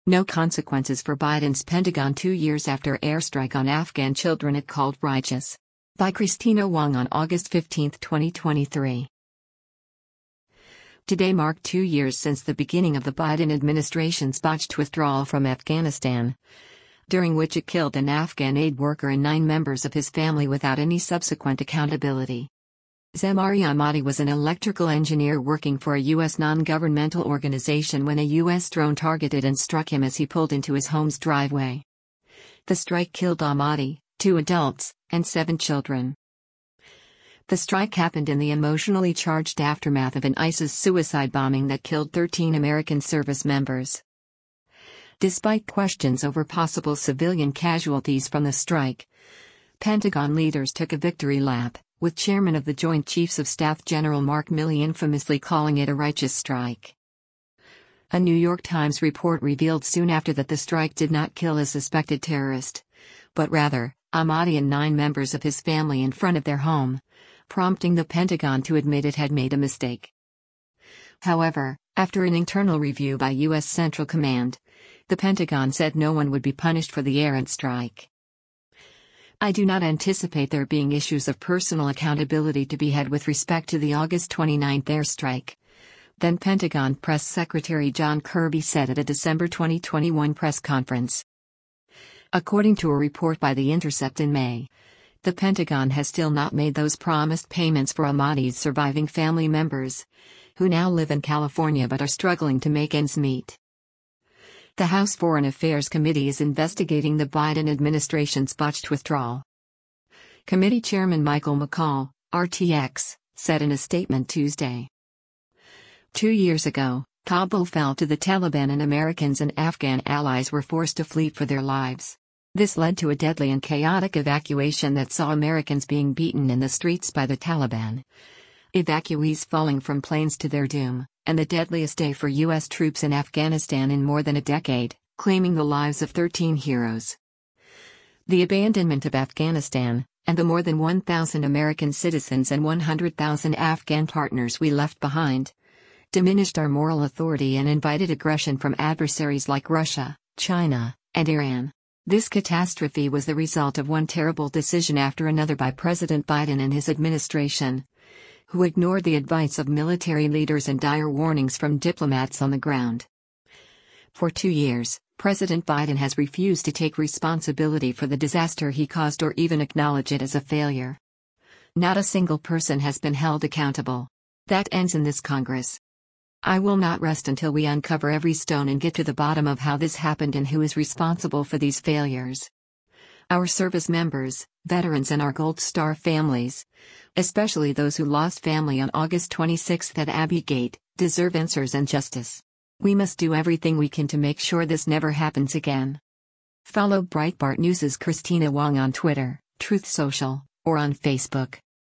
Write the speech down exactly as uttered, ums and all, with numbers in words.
No consequences for Biden's Pentagon two years after airstrike on Afghan children it called righteous. By Christina Wong on August fifteenth, twenty twenty-three. Today marked two years since the beginning of the Biden administration's botched withdrawal from Afghanistan, during which it killed an Afghan aid worker and nine members of his family without any subsequent accountability. Zemari Ahmadi was an electrical engineer working for a U S non-governmental organization when a U S drone targeted and struck him as he pulled into his home's driveway. The strike killed Ahmadi, two adults, and seven children. The strike happened in the emotionally charged aftermath of an ISIS suicide bombing that killed thirteen American service members. Despite questions over possible civilian casualties from the strike, Pentagon leaders took a victory lap, with Chairman of the Joint Chiefs of Staff General Mark Milley infamously calling it a righteous strike. A New York Times report revealed soon after that the strike did not kill a suspected terrorist, but rather, Ahmadi and nine members of his family in front of their home, prompting the Pentagon to admit it had made a mistake. However, after an internal review by U S Central Command, the Pentagon said no one would be punished for the errant strike. I do not anticipate there being issues of personal accountability to be had with respect to the August twenty-ninth airstrike, then Pentagon Press Secretary John Kirby said at a December twenty twenty-one press conference. According to a report by The Intercept in May, the Pentagon has still not made those promised payments for Ahmadi's surviving family members, who now live in California but are struggling to make ends meet. The House Foreign Affairs Committee is investigating the Biden administration's botched withdrawal. Committee Chairman Michael McCaul, R T X, said in a statement Tuesday. Two years ago, Kabul fell to the Taliban and Americans and Afghan allies were forced to flee for their lives. This led to a deadly and chaotic evacuation that saw Americans being beaten in the streets by the Taliban, evacuees falling from planes to their doom, and the deadliest day for U S troops in Afghanistan in more than a decade, claiming the lives of thirteen heroes. The abandonment of Afghanistan, and the more than one thousand American citizens and one hundred thousand Afghan partners we left behind, diminished our moral authority and invited aggression from adversaries like Russia, China, and Iran. This catastrophe was the result of one terrible decision after another by President Biden and his administration, who ignored the advice of military leaders and dire warnings from diplomats on the ground. For two years, President Biden has refused to take responsibility for the disaster he caused or even acknowledge it as a failure. Not a single person has been held accountable. That ends in this Congress. I will not rest until we uncover every stone and get to the bottom of how this happened and who is responsible for these failures. Our service members, veterans and our Gold Star families, especially those who lost family on August twenty-sixth at Abbey Gate, deserve answers and justice. We must do everything we can to make sure this never happens again. Follow Breitbart News' Christina Wong on Twitter, Truth Social, or on Facebook.